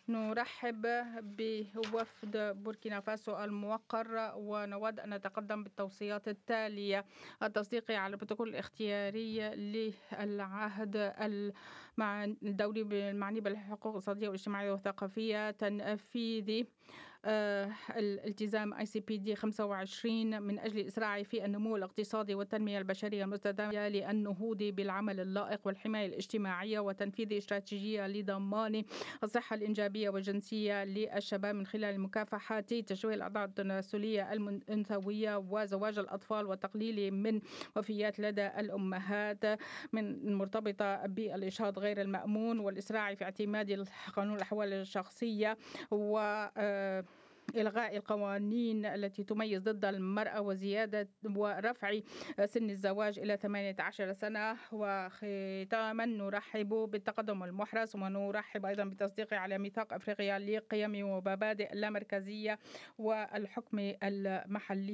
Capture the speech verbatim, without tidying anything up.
نرحب بوفد بوركينا فاسو الموقر، ونود أن نتقدم بالتوصيات التالية: التصديق على البروتوكول الاختياري للعهد الدولي المعني بالحقوق الاقتصادية والاجتماعية والثقافية، تنفيذ الالتزام آي سي بي دي خمسة وعشرين من أجل الإسراع في النمو الاقتصادي والتنمية البشرية المستدامة للنهوض بالعمل اللائق والحماية الاجتماعية، وتنفيذ استراتيجية لضمان الصحة الإنجابية والجنسية للشباب من خلال المكافحة تشويه الأعضاء التناسلية الأنثوية وزواج الأطفال وتقليل من وفيات لدى الأمهات من مرتبطة بالإجهاض غير المأمون، والإسراع في اعتماد قانون الأحوال الشخصية و إلغاء القوانين التي تميز ضد المرأة وزيادة ورفع سن الزواج إلى ثمانية عشر سنة. وختاما نرحب بالتقدم المحرز، ونرحب أيضا بالتصديق على ميثاق أفريقيا لقيم ومبادئ اللامركزية والحكم المحلي.